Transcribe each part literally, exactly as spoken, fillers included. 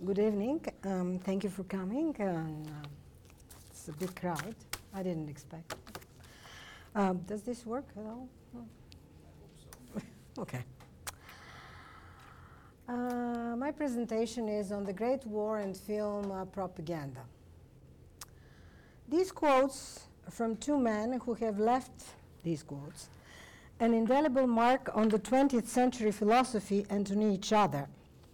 Good evening. Um, thank you for coming. Um, uh, it's a big crowd. I didn't expect. Um, does this work at all? No. I hope so. Okay. Uh, my presentation is on the Great War and film uh, propaganda. These quotes from two men who have left these quotes an indelible mark on the twentieth century philosophy and on each other.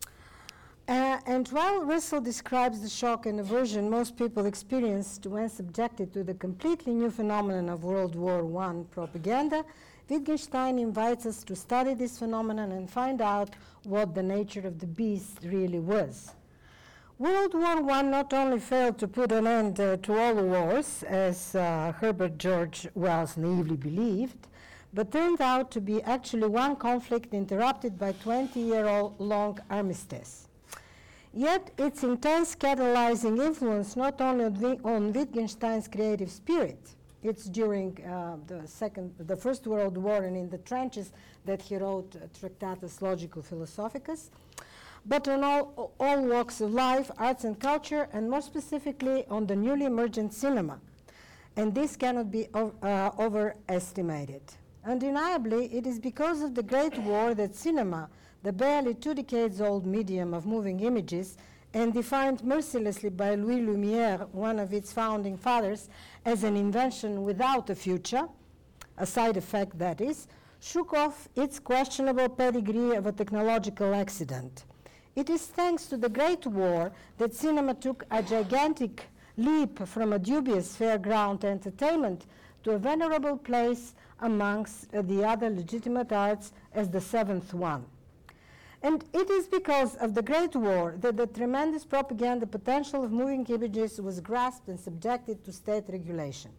Uh, and while Russell describes the shock and aversion most people experienced when subjected to the completely new phenomenon of World War One propaganda, Wittgenstein invites us to study this phenomenon and find out what the nature of the beast really was. World War One not only failed to put an end uh, to all the wars, as uh, Herbert George Wells naively believed, but turned out to be actually one conflict interrupted by twenty-year-long armistice. Yet its intense catalyzing influence not only on, on Wittgenstein's creative spirit, it's during uh, the second, the First World War and in the trenches that he wrote uh, Tractatus Logico Philosophicus, but on all, all walks of life, arts and culture, and more specifically on the newly emergent cinema. And this cannot be uh, overestimated. Undeniably, it is because of the Great War that cinema, the barely two decades old medium of moving images, and defined mercilessly by Louis Lumière, one of its founding fathers, as an invention without a future, a side effect that is, shook off its questionable pedigree of a technological accident. It is thanks to the Great War that cinema took a gigantic leap from a dubious fairground entertainment to a venerable place amongst uh, the other legitimate arts as the seventh one. And it is because of the Great War that the tremendous propaganda potential of moving images was grasped and subjected to state regulation.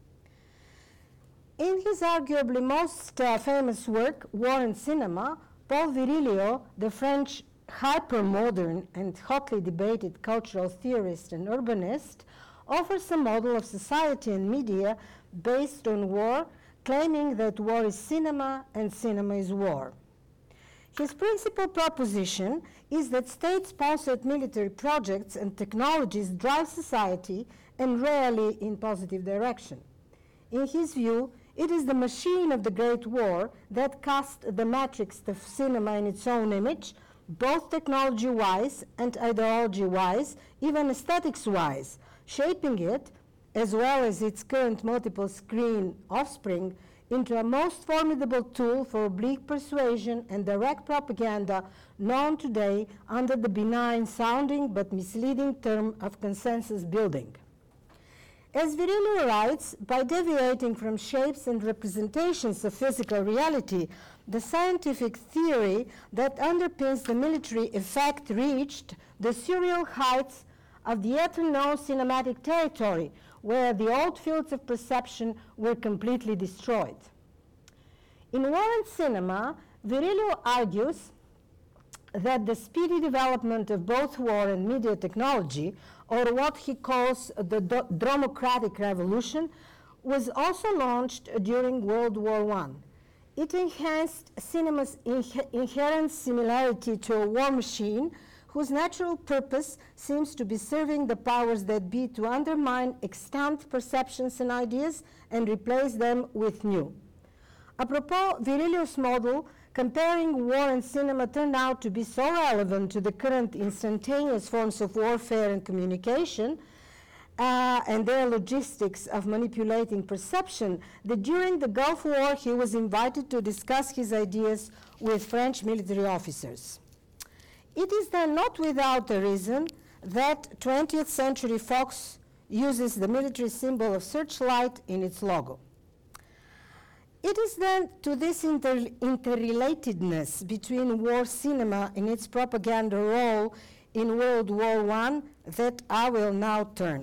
In his arguably most uh, famous work, War and Cinema, Paul Virilio, the French hypermodern and hotly debated cultural theorist and urbanist, offers a model of society and media based on war, claiming that war is cinema and cinema is war. His principal proposition is that state-sponsored military projects and technologies drive society and rarely in positive direction. In his view, it is the machine of the Great War that cast the matrix of cinema in its own image, both technology-wise and ideology-wise, even aesthetics-wise, shaping it, as well as its current multiple-screen offspring, into a most formidable tool for oblique persuasion and direct propaganda known today under the benign-sounding but misleading term of consensus building. As Virilio writes, by deviating from shapes and representations of physical reality, the scientific theory that underpins the military effect reached the surreal heights of the yet-unknown cinematic territory, where the old fields of perception were completely destroyed. In War and Cinema, Virilio argues that the speedy development of both war and media technology, or what he calls the Dromocratic Revolution, was also launched during World War One. It enhanced cinema's inhe inherent similarity to a war machine whose natural purpose seems to be serving the powers that be to undermine extant perceptions and ideas and replace them with new. Apropos, Virilio's model comparing war and cinema turned out to be so relevant to the current instantaneous forms of warfare and communication uh, and their logistics of manipulating perception that during the Gulf War he was invited to discuss his ideas with French military officers. It is then not without a reason that twentieth century Fox uses the military symbol of searchlight in its logo. It is then to this inter interrelatedness between war cinema and its propaganda role in World War One that I will now turn.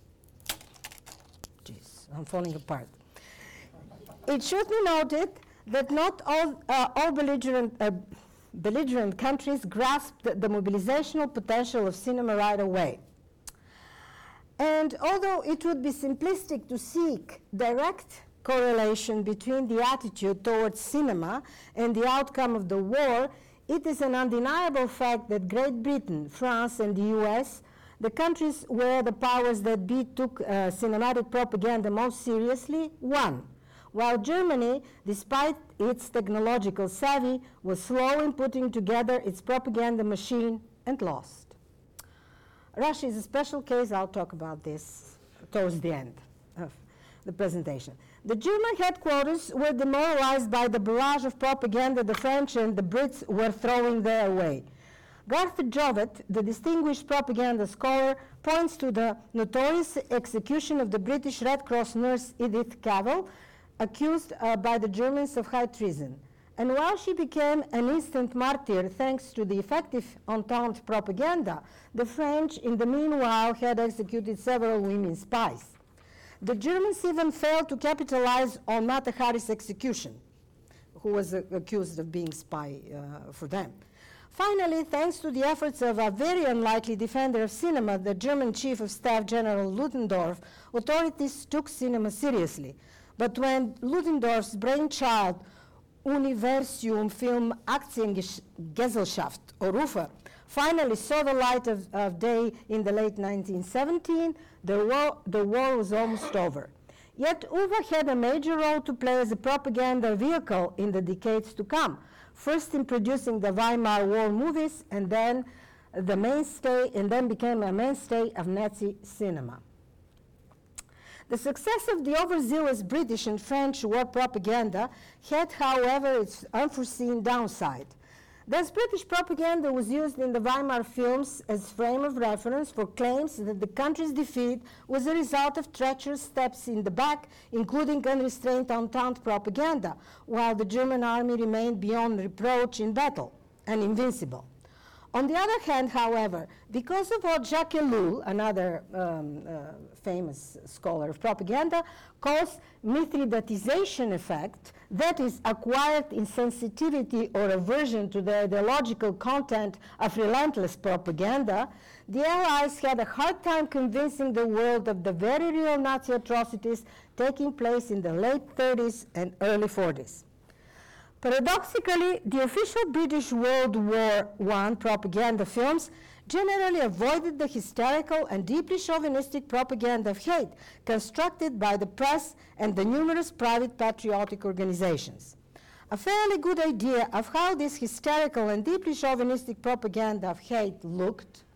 Jeez, I'm falling apart. It should be noted that not all, uh, all belligerent uh, belligerent countries grasped the, the mobilizational potential of cinema right away. And although it would be simplistic to seek direct correlation between the attitude towards cinema and the outcome of the war, It is an undeniable fact that Great Britain, France, and the U S, the countries where the powers that be took uh, cinematic propaganda most seriously, won, while Germany, despite its technological savvy, was slow in putting together its propaganda machine and lost. Russia is a special case. I'll talk about this towards the end of the presentation. The German headquarters were demoralized by the barrage of propaganda the French and the Brits were throwing their way. Garth Jovet, the distinguished propaganda scholar, points to the notorious execution of the British Red Cross nurse Edith Cavell, accused uh, by the Germans of high treason. And while she became an instant martyr thanks to the effective Entente propaganda, the French, in the meanwhile, had executed several women spies. The Germans even failed to capitalize on Mata Hari's execution, who was uh, accused of being spy uh, for them. Finally, thanks to the efforts of a very unlikely defender of cinema, the German Chief of Staff General Ludendorff, authorities took cinema seriously. But when Ludendorff's brainchild Universium Film Aktiengesellschaft, or U F A, finally saw the light of, of day in the late nineteen seventeen, the war, the war was almost over. Yet U F A had a major role to play as a propaganda vehicle in the decades to come, first in producing the Weimar War movies, and then the mainstay, and then became a mainstay of Nazi cinema. The success of the overzealous British and French war propaganda had, however, its unforeseen downside. Thus, British propaganda was used in the Weimar films as frame of reference for claims that the country's defeat was a result of treacherous steps in the back, including unrestrained Entente propaganda, while the German army remained beyond reproach in battle and invincible. On the other hand, however, because of what Jacques Ellul, another um, uh, famous scholar of propaganda, calls Mithridatization effect, that is, acquired insensitivity or aversion to the ideological content of relentless propaganda, the Allies had a hard time convincing the world of the very real Nazi atrocities taking place in the late thirties and early forties. Paradoxically, the official British World War One propaganda films generally avoided the hysterical and deeply chauvinistic propaganda of hate constructed by the press and the numerous private patriotic organizations. A fairly good idea of how this hysterical and deeply chauvinistic propaganda of hate looked,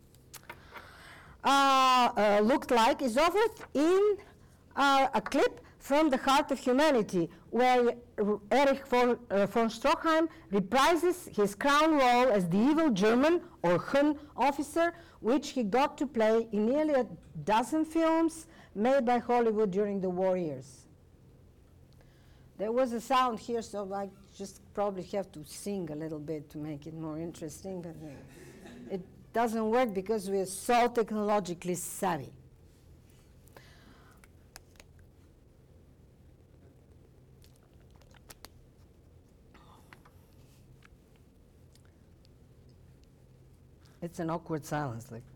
uh, uh, looked like is offered in uh, a clip from The Heart of Humanity, where Erich von, uh, von Stroheim reprises his crown role as the evil German, or Hun, officer, which he got to play in nearly a dozen films made by Hollywood during the war years. There was a sound here, so I just probably have to sing a little bit to make it more interesting, but uh, it doesn't work because we're so technologically savvy. It's an awkward silence. Like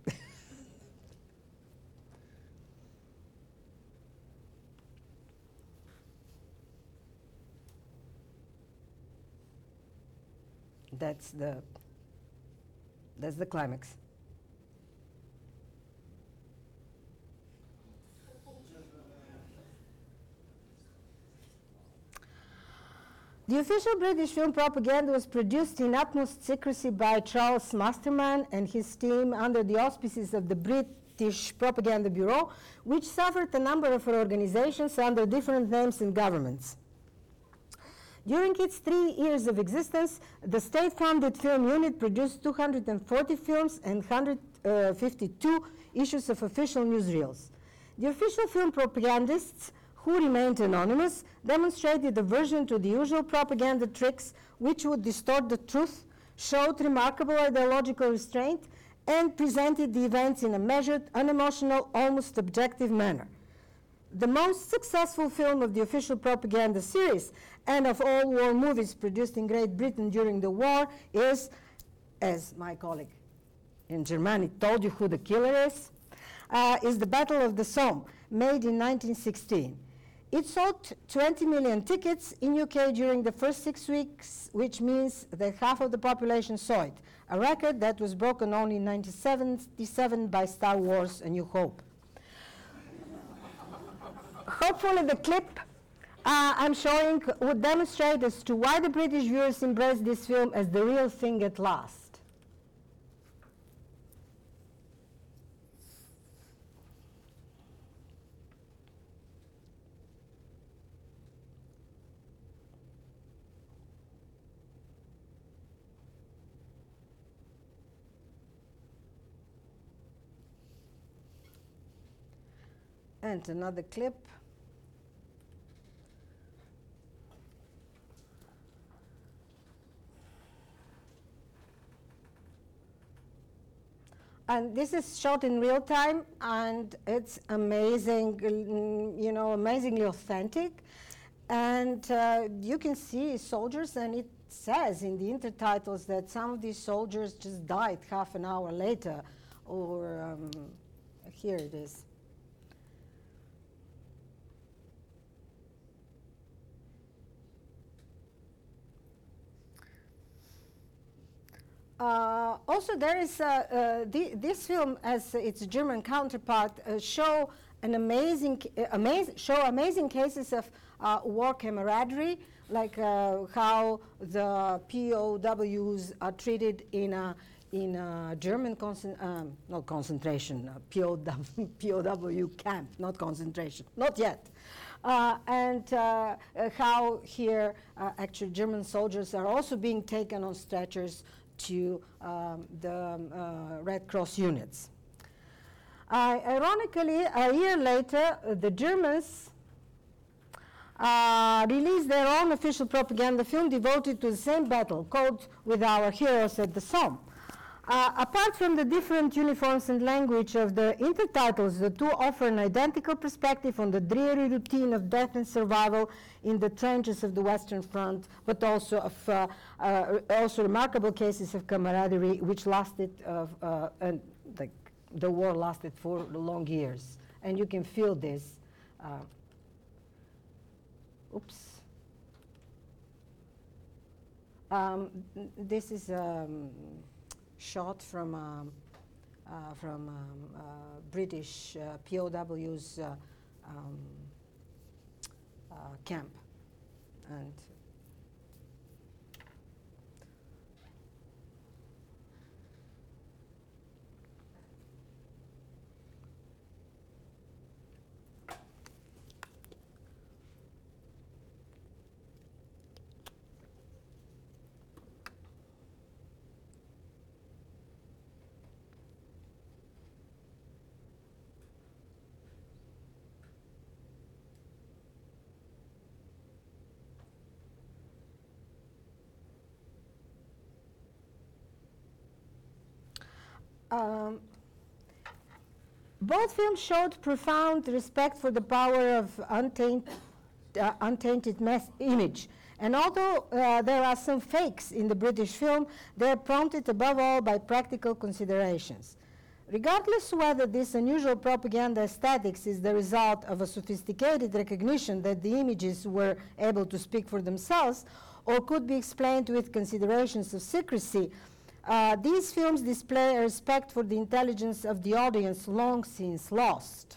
that's the that's the climax. The official British film propaganda was produced in utmost secrecy by Charles Masterman and his team under the auspices of the British Propaganda Bureau, which suffered a number of organizations under different names and governments. During its three years of existence, the state-funded film unit produced two hundred forty films and one hundred fifty-two issues of official newsreels. The official film propagandists, who remained anonymous, demonstrated aversion to the usual propaganda tricks which would distort the truth, showed remarkable ideological restraint, and presented the events in a measured, unemotional, almost objective manner. The most successful film of the official propaganda series and of all war movies produced in Great Britain during the war is, as my colleague in Germany told you who the killer is, uh, is The Battle of the Somme, made in nineteen sixteen. It sold twenty million tickets in U K during the first six weeks, which means that half of the population saw it, a record that was broken only in nineteen seventy-seven by Star Wars: A New Hope. Hopefully the clip uh, I'm showing would demonstrate as to why the British viewers embraced this film as the real thing at last. And another clip. And this is shot in real time, and it's amazing, you know, amazingly authentic. And uh, you can see soldiers, and it says in the intertitles that some of these soldiers just died half an hour later, or um, here it is. Uh, also, there is uh, uh, the, this film, as its German counterpart, uh, show an amazing, uh, amazing, show amazing cases of uh, war camaraderie, like uh, how the P O Ws are treated in a in a German concent um, not concentration uh, P O W, P O W camp, not concentration, not yet. Uh, and uh, uh, how here uh, actually German soldiers are also being taken on stretchers to um, the um, uh, Red Cross units. Uh, ironically, a year later, uh, the Germans uh, released their own official propaganda film devoted to the same battle, called With Our Heroes at the Somme. Uh, apart from the different uniforms and language of the intertitles, the two offer an identical perspective on the dreary routine of death and survival in the trenches of the Western Front, but also of uh, uh, also remarkable cases of camaraderie, which lasted, uh, uh, and the, the war lasted for long years, and you can feel this. Uh, oops. Um, this is. Um, shot from um, uh, from um, uh, British uh, P O Ws uh, um, uh, camp, and Um, both films showed profound respect for the power of untaint, uh, untainted mass image. And although uh, there are some fakes in the British film, they are prompted above all by practical considerations. Regardless whether this unusual propaganda aesthetics is the result of a sophisticated recognition that the images were able to speak for themselves, or could be explained with considerations of secrecy, Uh, these films display a respect for the intelligence of the audience long since lost.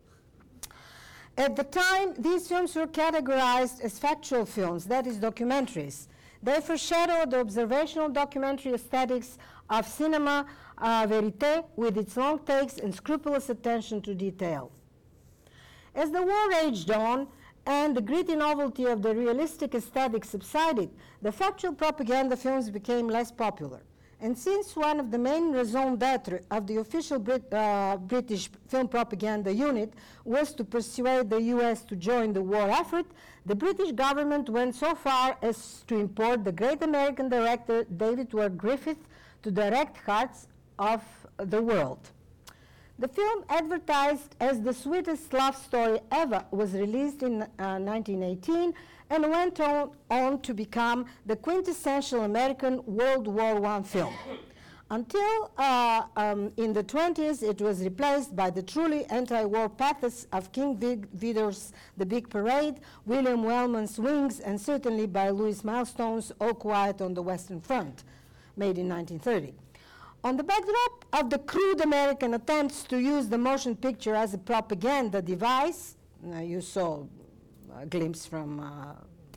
At the time, these films were categorized as factual films, that is, documentaries. They foreshadow the observational documentary aesthetics of cinema uh, verite, with its long takes and scrupulous attention to detail. As the war raged on, and the gritty novelty of the realistic aesthetic subsided, the factual propaganda films became less popular. And since one of the main raison d'etre of the official Brit uh, British film propaganda unit was to persuade the U S to join the war effort, the British government went so far as to import the great American director David Ward Griffith to direct Hearts of the World. The film, advertised as the sweetest love story ever, was released in uh, nineteen eighteen and went on, on to become the quintessential American World War One film. until uh, um, in the twenties it was replaced by the truly anti-war pathos of King Vid Vidor's The Big Parade, William Wellman's Wings, and certainly by Louis Milestone's All Quiet on the Western Front, made in nineteen thirty. On the backdrop of the crude American attempts to use the motion picture as a propaganda device, uh, you saw a glimpse from uh,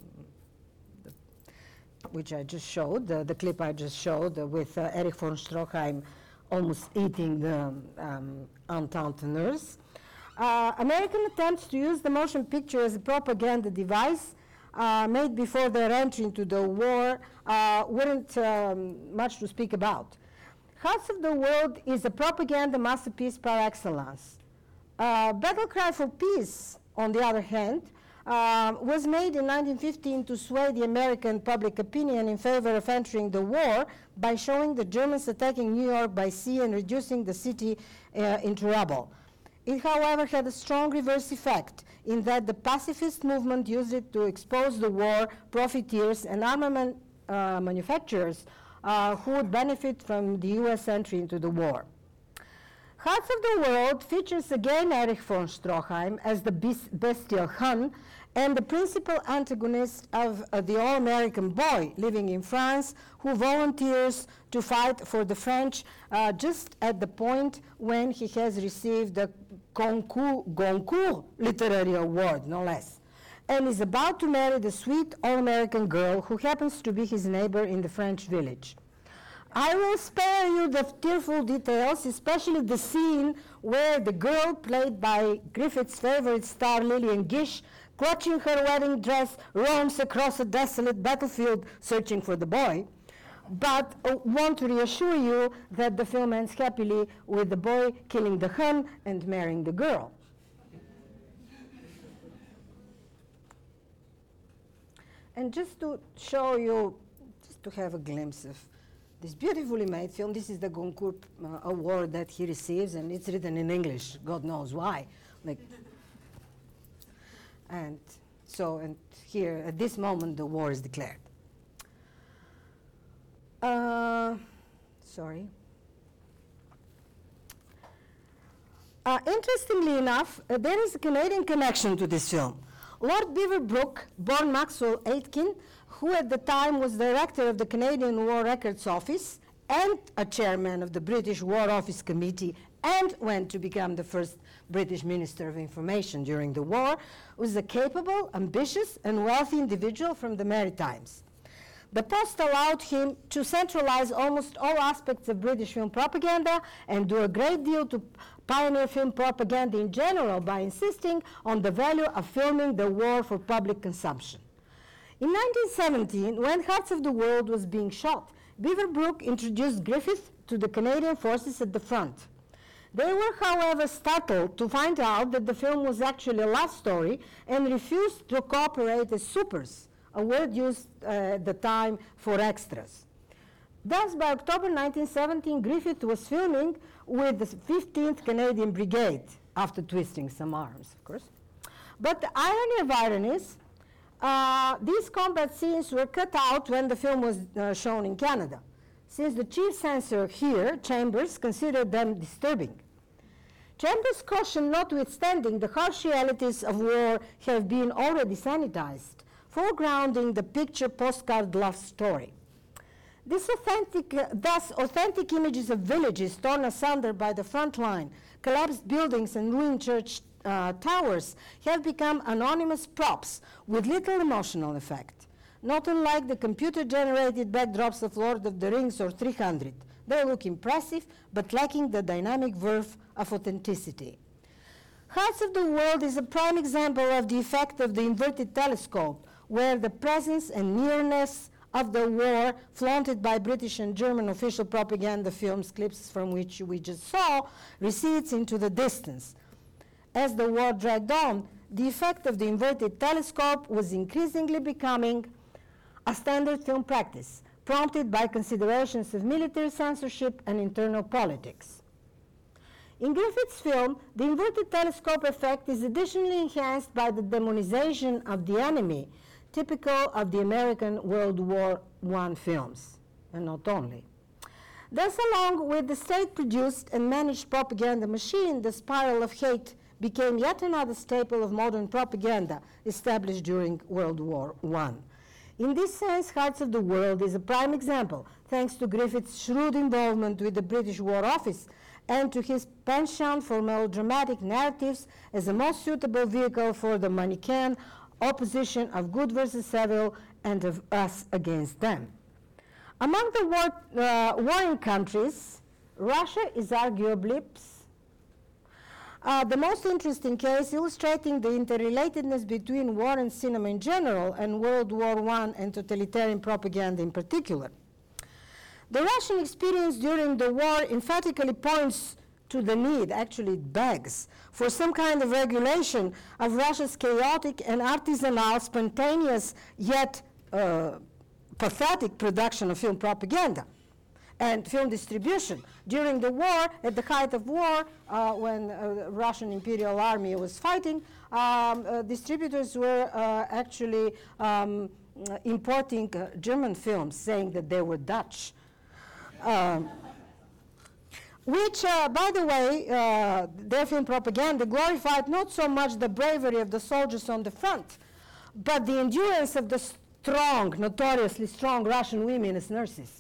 the, which I just showed, the, the clip I just showed uh, with uh, Erich von Stroheim almost eating the um, Entente nurse. Uh, American attempts to use the motion picture as a propaganda device uh, made before their entry into the war uh, weren't um, much to speak about. Hearts of the World is a propaganda masterpiece par excellence. Uh, Battle Cry for Peace, on the other hand, uh, was made in nineteen fifteen to sway the American public opinion in favor of entering the war by showing the Germans attacking New York by sea and reducing the city uh, into rubble. It, however, had a strong reverse effect in that the pacifist movement used it to expose the war profiteers and armament uh, manufacturers Uh, who would benefit from the U S entry into the war. Hearts of the World features again Erich von Stroheim as the bestial Hun and the principal antagonist of uh, the all-American boy living in France who volunteers to fight for the French uh, just at the point when he has received the Goncourt, Goncourt Literary Award, no less, and is about to marry the sweet all-American girl who happens to be his neighbor in the French village. I will spare you the tearful details, especially the scene where the girl, played by Griffith's favorite star Lillian Gish, clutching her wedding dress, roams across a desolate battlefield searching for the boy. But uh, want to reassure you that the film ends happily with the boy killing the Hun and marrying the girl. And just to show you, just to have a glimpse of this beautifully made film, this is the Goncourt uh, Award that he receives, and it's written in English, God knows why. Like, and so, and here, at this moment, the war is declared. Uh, sorry. Uh, interestingly enough, uh, there is a Canadian connection to this film. Lord Beaverbrook, born Maxwell Aitken, who at the time was director of the Canadian War Records Office and a chairman of the British War Office Committee, and went to become the first British Minister of Information during the war, was a capable, ambitious, and wealthy individual from the Maritimes. The post allowed him to centralize almost all aspects of British film propaganda and do a great deal to pioneer film propaganda in general by insisting on the value of filming the war for public consumption. In nineteen seventeen, when Hearts of the World was being shot, Beaverbrook introduced Griffith to the Canadian forces at the front. They were, however, startled to find out that the film was actually a love story and refused to cooperate as supers, a word used uh, at the time for extras. Thus, by October nineteen seventeen, Griffith was filming with the fifteenth Canadian Brigade, after twisting some arms, of course. But the irony of ironies, uh, these combat scenes were cut out when the film was uh, shown in Canada, since the chief censor here, Chambers, considered them disturbing. Chambers' caution notwithstanding, the harsh realities of war have been already sanitized, foregrounding the picture postcard love story. This authentic, uh, thus, authentic images of villages torn asunder by the front line, collapsed buildings and ruined church uh, towers have become anonymous props with little emotional effect. Not unlike the computer-generated backdrops of Lord of the Rings or three hundred. They look impressive, but lacking the dynamic verve of authenticity. Hearts of the World is a prime example of the effect of the inverted telescope, where the presence and nearness of the war flaunted by British and German official propaganda films, clips from which we just saw, recedes into the distance. As the war dragged on, the effect of the inverted telescope was increasingly becoming a standard film practice, prompted by considerations of military censorship and internal politics. In Griffith's film, the inverted telescope effect is additionally enhanced by the demonization of the enemy, typical of the American World War One films, and not only. Thus, along with the state-produced and managed propaganda machine, the spiral of hate became yet another staple of modern propaganda established during World War One. In this sense, Hearts of the World is a prime example, thanks to Griffith's shrewd involvement with the British War Office and to his penchant for melodramatic narratives as the most suitable vehicle for the Manichaean opposition of good versus evil and of us against them. Among the war, uh, warring countries, Russia is arguably uh, the most interesting case, illustrating the interrelatedness between war and cinema in general and World War One and totalitarian propaganda in particular. The Russian experience during the war emphatically points to the need, actually it begs, for some kind of regulation of Russia's chaotic and artisanal, spontaneous, yet uh, pathetic production of film propaganda and film distribution. During the war, at the height of war, uh, when uh, the Russian Imperial Army was fighting, um, uh, distributors were uh, actually um, importing uh, German films, saying that they were Dutch. Um, which, uh, by the way, uh, their film propaganda glorified not so much the bravery of the soldiers on the front, but the endurance of the strong, notoriously strong Russian women as nurses.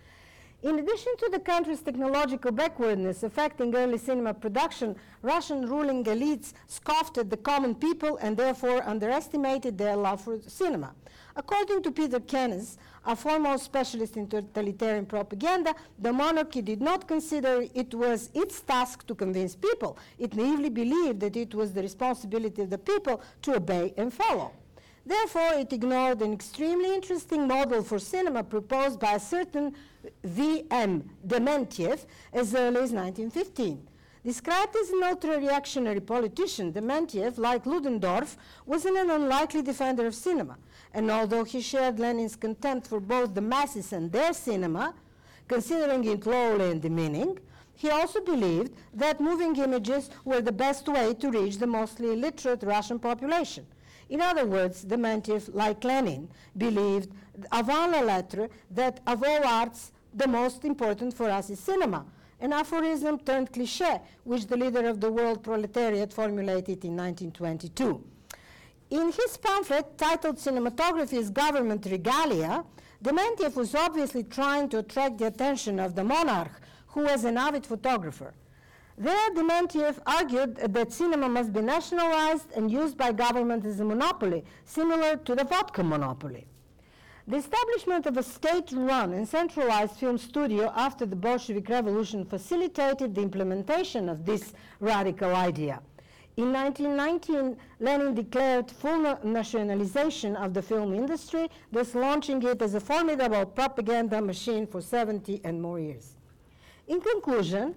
In addition to the country's technological backwardness affecting early cinema production, Russian ruling elites scoffed at the common people and therefore underestimated their love for cinema. According to Peter Kennes, a foremost specialist in totalitarian propaganda, the monarchy did not consider it was its task to convince people. It naively believed that it was the responsibility of the people to obey and follow. Therefore, it ignored an extremely interesting model for cinema proposed by a certain V M Dementiev as early as nineteen fifteen. Described as an ultra-reactionary politician, Dementiev, like Ludendorff, was an unlikely defender of cinema. And although he shared Lenin's contempt for both the masses and their cinema, considering it lowly and demeaning, he also believed that moving images were the best way to reach the mostly illiterate Russian population. In other words, Dementiev, like Lenin, believed avant la lettre that of all arts, the most important for us is cinema, an aphorism turned cliché, which the leader of the world proletariat formulated in nineteen twenty-two. In his pamphlet, titled Cinematography as Government Regalia, Dementiev was obviously trying to attract the attention of the monarch, who was an avid photographer. There, Dementiev argued that cinema must be nationalized and used by government as a monopoly, similar to the vodka monopoly. The establishment of a state-run and centralized film studio after the Bolshevik Revolution facilitated the implementation of this radical idea. In nineteen nineteen, Lenin declared full na nationalization of the film industry, thus launching it as a formidable propaganda machine for seventy and more years. In conclusion,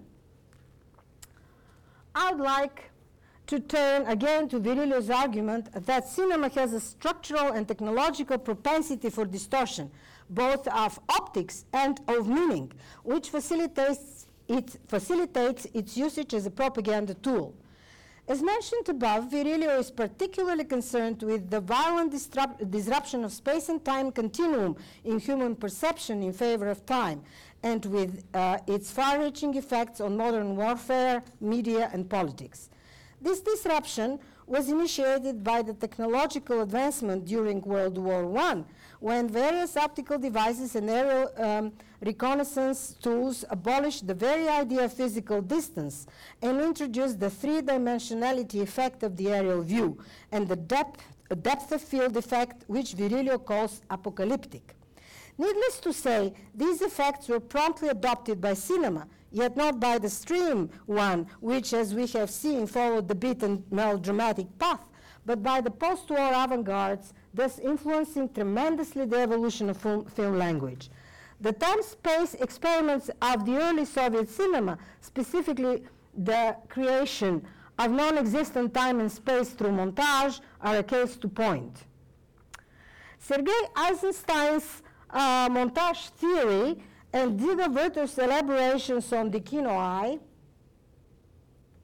I'd like to turn again to Virilio's argument that cinema has a structural and technological propensity for distortion, both of optics and of meaning, which facilitates, it, facilitates its usage as a propaganda tool. As mentioned above, Virilio is particularly concerned with the violent disrupt disruption of space and time continuum in human perception in favor of time, and with uh, its far-reaching effects on modern warfare, media, and politics. This disruption was initiated by the technological advancement during World War One, when various optical devices and aerial um, reconnaissance tools abolished the very idea of physical distance and introduced the three-dimensionality effect of the aerial view and the depth, depth of field effect, which Virilio calls apocalyptic. Needless to say, these effects were promptly adopted by cinema, yet not by the stream one, which, as we have seen, followed the beaten melodramatic path, but by the post-war avant-gardes, thus influencing tremendously the evolution of film, film language. The time-space experiments of the early Soviet cinema, specifically the creation of non-existent time and space through montage, are a case to point. Sergei Eisenstein's uh, montage theory and Dino Werther's elaborations on the Kino eye,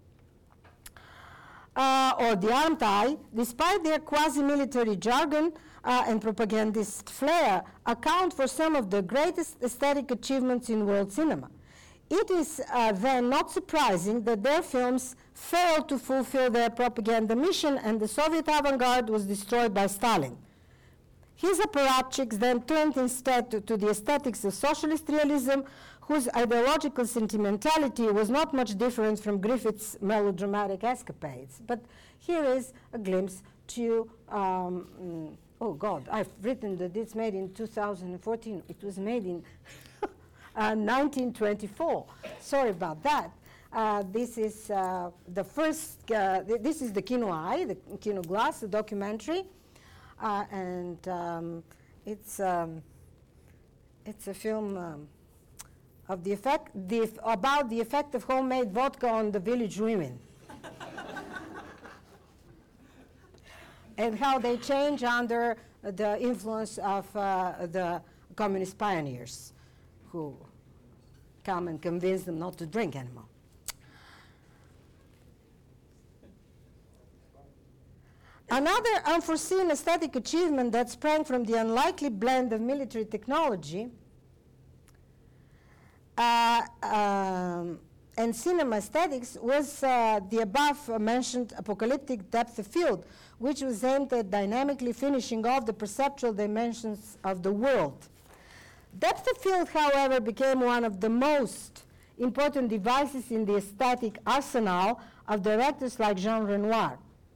uh, or the armed eye, despite their quasi-military jargon, uh, and propagandist flair account for some of the greatest aesthetic achievements in world cinema. It is uh, then not surprising that their films failed to fulfill their propaganda mission and the Soviet avant-garde was destroyed by Stalin. His apparatchiks then turned instead to, to the aesthetics of socialist realism, whose ideological sentimentality was not much different from Griffith's melodramatic escapades. But here is a glimpse to, um, mm, oh God, I've written that it's made in two thousand fourteen. It was made in uh, nineteen twenty-four. Sorry about that. Uh, this is uh, the first, uh, th this is the Kino Eye, the Kino Glass, the documentary. Uh, and um, it's, um, it's a film um, of the effect, the, about the effect of homemade vodka on the village women. And how they change under the influence of uh, the communist pioneers who come and convince them not to drink anymore. Another unforeseen aesthetic achievement that sprang from the unlikely blend of military technology uh, um, and cinema aesthetics was uh, the above-mentioned apocalyptic depth of field, which was aimed at dynamically finishing off the perceptual dimensions of the world. Depth of field, however, became one of the most important devices in the aesthetic arsenal of directors like Jean Renoir.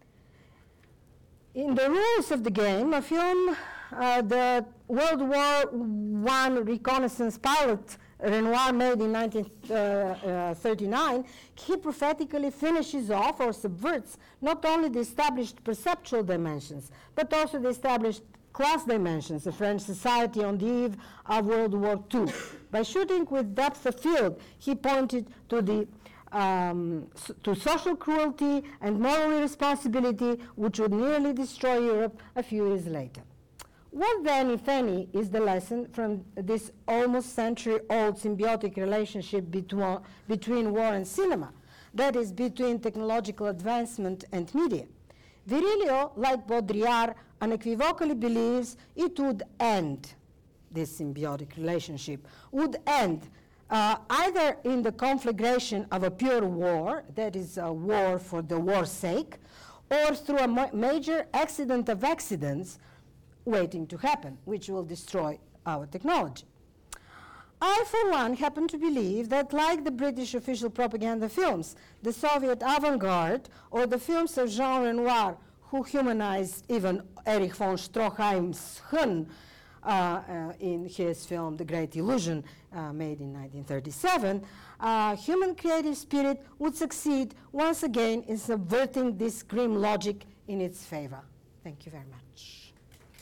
In the rules of the game, a film, uh, the World War One reconnaissance pilot Renoir made in nineteen thirty-nine, he prophetically finishes off or subverts not only the established perceptual dimensions, but also the established class dimensions of French society on the eve of World War Two. By shooting with depth of field, he pointed to the Um, so to social cruelty and moral irresponsibility, which would nearly destroy Europe a few years later. What then, if any, is the lesson from this almost century-old symbiotic relationship between, between war and cinema, that is, between technological advancement and media? Virilio, like Baudrillard, unequivocally believes it would end, this symbiotic relationship, would end Uh, either in the conflagration of a pure war, that is a war for the war's sake, or through a ma major accident of accidents waiting to happen, which will destroy our technology. I, for one, happen to believe that, like the British official propaganda films, the Soviet avant-garde, or the films of Jean Renoir, who humanized even Erich von Stroheim's Hun, Uh, uh, in his film The Great Illusion, uh, made in nineteen thirty-seven, uh, human creative spirit would succeed once again in subverting this grim logic in its favor. Thank you very much.